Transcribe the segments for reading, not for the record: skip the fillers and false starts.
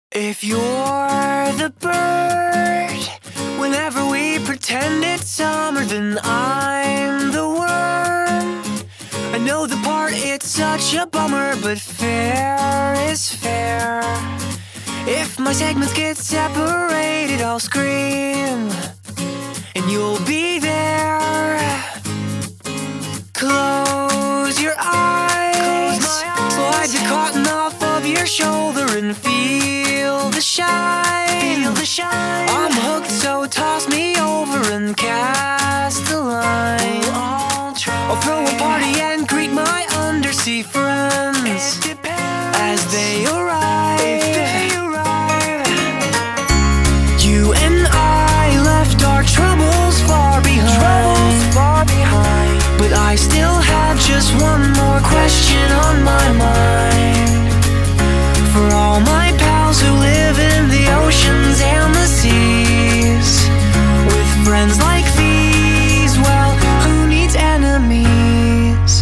If you're the bird, whenever we pretend it's summer, then I'm the worm. I know the part, it's such a bummer, but fair is fair. If my segments get separated, I'll scream, and you'll be there. Close your eyes, slide the cotton off of your shoulder and feel the shine. I'm hooked, so toss me over and cast the line. I'll throw a party and greet my undersea friends as they arrive. You and I left our troubles far behind, but I still have just one more question on my mind. For all my pals who live in the oceans and the seas, with friends like these, well, who needs enemies?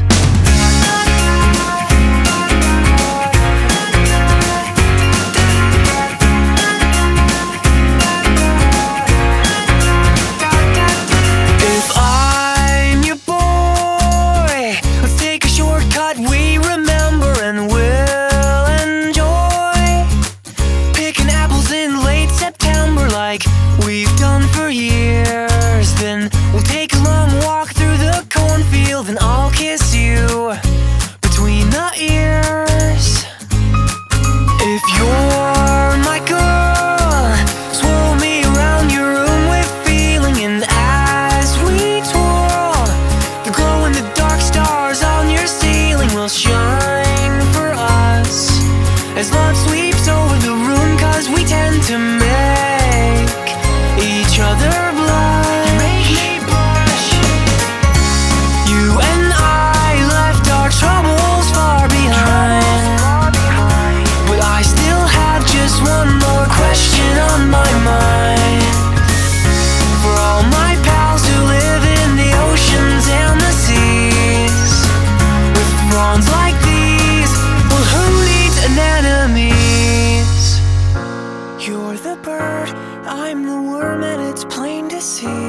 If I'm your boy, let's take a shortcut we remember and will enjoy. Picking apples in late September like we've done for years. Then we'll take a long walk through the cornfield and I'll kiss you between the ears. If you're my girl, swirl me around your room with feeling, and as we twirl, the glow in the dark stars on your ceiling will shine for us as love sweeps over the room, 'cause we tend to make each other blush. You and I left our troubles far behind, but I still have just one more question on my mind. For all my pals who live in the oceans and the seas, with fronds like these, well, who needs anemones? You're the bird, I'm the worm, and it's plain to see